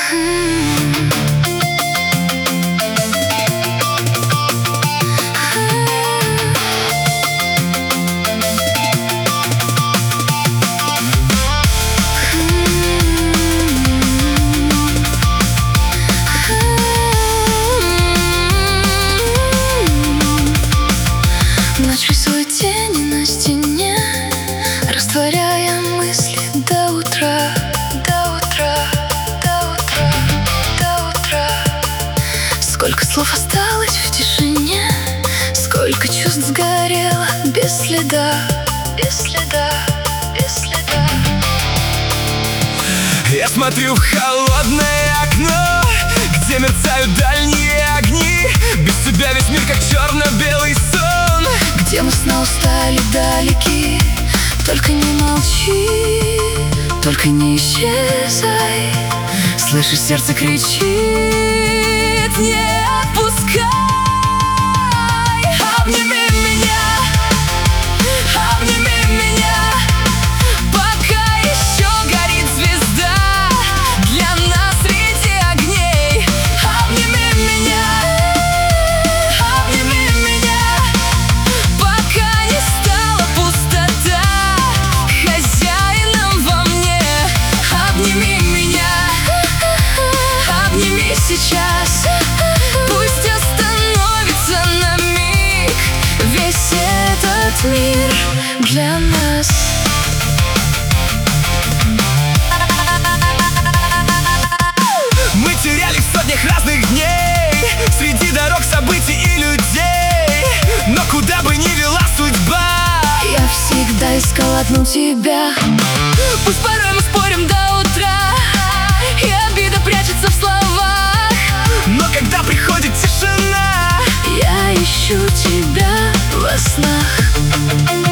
Ночь рисует тени на стене, растворяя мысли до утра, до утра, до утра, до утра. Сколько слов осталось в тишине, сколько чувств сгорело без следа, без следа, без следа. Я смотрю в холодное окно, где мерцают дальние огни. Без тебя весь мир как черно-белый сон, где мы снова стали далеки. Только не молчи, только не исчезай. Слышишь, сердце кричит: не отпускай. Обними меня, обними меня, пока еще горит звезда для нас среди огней. Обними меня, обними меня, пока не стала пустота хозяином во мне. Обними меня, обними сейчас, пусть остановится на миг весь этот мир для нас. Мы терялись в сотнях разных дней среди дорог, событий и людей. Но куда бы ни вела судьба, Я всегда искал одну тебя. Пусть порой мы спорим до утра, и обида прячется в словах, но когда приходит тишина, я ищу тебя во снах.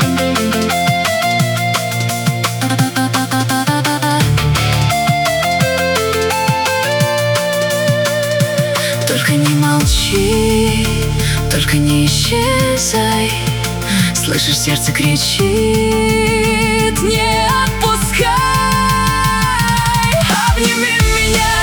Только не молчи, только не исчезай. Слышишь, сердце кричит: не отпускай. Обними меня,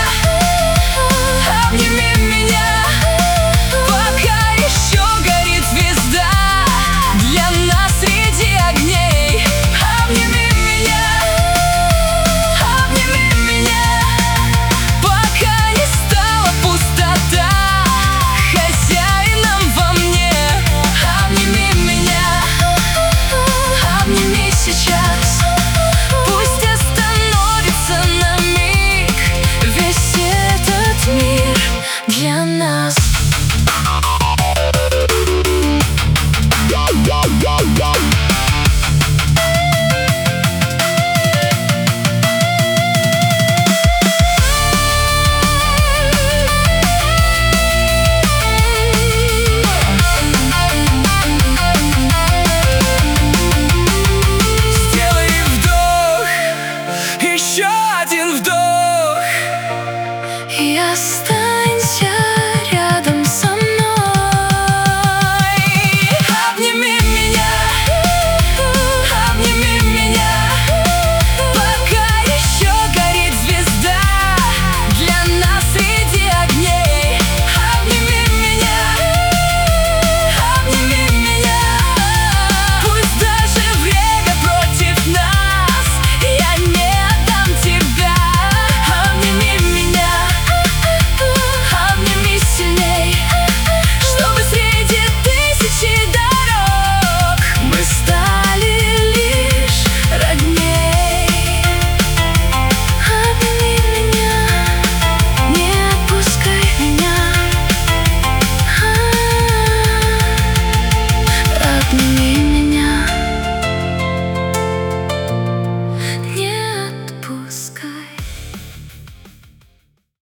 обними меня, пока еще горит звезда для нас среди огней. Обними меня, обними меня, пока не стала пустота хозяином во мне. Обними меня, обними сейчас, пусть остановится на миг весь этот мир для нас. сделай вдох, еще один вдох. Я